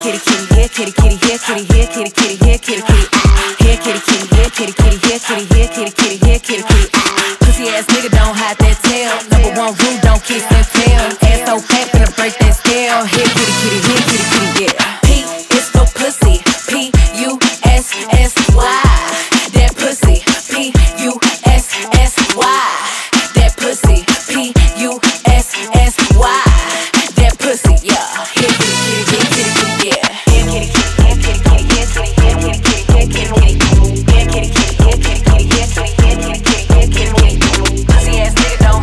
Kitty kitty here, kitty kitty here, kitty here, kitty kitty here, kitty kitty. Here kitty kitty here, kitty kitty here, kitty here, kitty kitty here, kitty kitty. Pussy ass nigga don't hide that tail. Number one rule, don't kiss him.